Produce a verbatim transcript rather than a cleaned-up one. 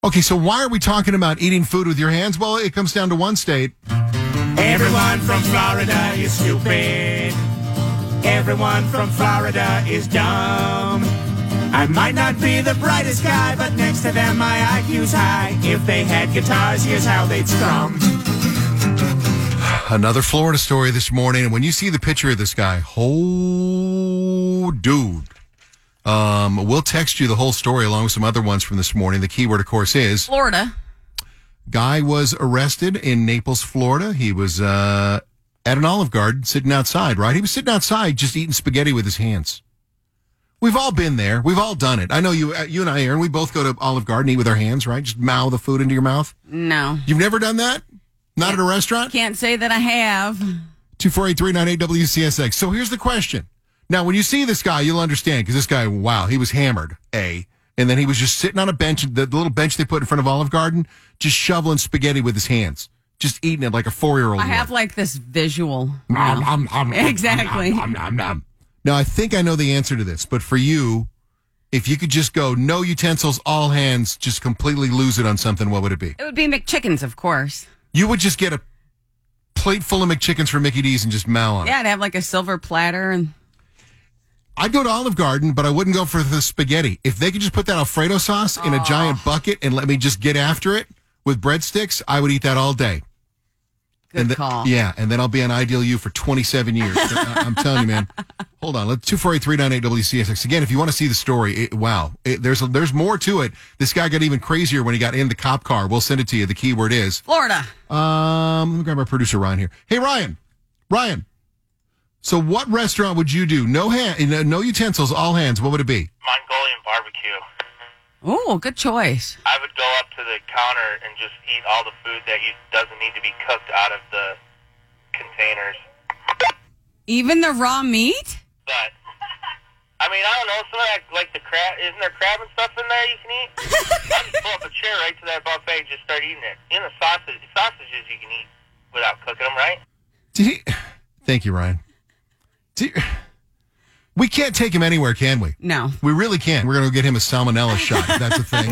Okay, so why are we talking about eating food with your hands? Well, it comes down to one state. Everyone from Florida is stupid. Everyone from Florida is dumb. I might not be the brightest guy, but next to them my I Q's high. If they had guitars, here's how they'd strum. Another Florida story this morning, and when you see the picture of this guy, oh, dude. Um, we'll text you the whole story along with some other ones from this morning. The keyword, of course, is Florida. Guy was arrested in Naples, Florida. He was uh, at an Olive Garden sitting outside, right? He was sitting outside just eating spaghetti with his hands. We've all been there. We've all done it. I know you you and I, Aaron, we both go to Olive Garden, eat with our hands, right? Just mow the food into your mouth. No. You've never done that? Not at a restaurant? Can't say that I have. two four eight three nine eight W C S X. So here's the question. Now, when you see this guy, you'll understand, because this guy, wow, he was hammered, A. And then he was just sitting on a bench, the little bench they put in front of Olive Garden, just shoveling spaghetti with his hands, just eating it like a four-year-old. I have would. like this visual. Nom, nom, nom, Exactly. nom, nom, nom. Now, I think I know the answer to this, but for you, if you could just go, no utensils, all hands, just completely lose it on something, what would it be? It would be McChickens, of course. You would just get a plate full of McChickens from Mickey D's and just mow on it. Yeah, I'd have like a silver platter. And I'd go to Olive Garden, but I wouldn't go for the spaghetti. If they could just put that Alfredo sauce in a giant bucket and let me just get after it with breadsticks, I would eat that all day. Good and the, call. Yeah, and then I'll be on Ideal You for twenty-seven years. I, I'm telling you, man. Hold on. Let's two four eight three nine eight W C S X. Again, if you want to see the story, it, wow, it, there's a, there's more to it. This guy got even crazier when he got in the cop car. We'll send it to you. The keyword is Florida. Um, let me grab our producer Ryan here. Hey, Ryan. Ryan. So, what restaurant would you do? No hand, no utensils, all hands. What would it be? Mongolian barbecue. Oh, good choice. I would go up to the counter and just eat all the food that you, doesn't need to be cooked out of the containers. Even the raw meat? But, I mean, I don't know, some of that, like the crab, isn't there crab and stuff in there you can eat? I just pull up a chair right to that buffet and just start eating it. Even the sausage, sausages you can eat without cooking them, right? Did he, thank you, Ryan. Did, we can't take him anywhere, can we? No. We really can't. We're going to get him a salmonella shot. That's the thing.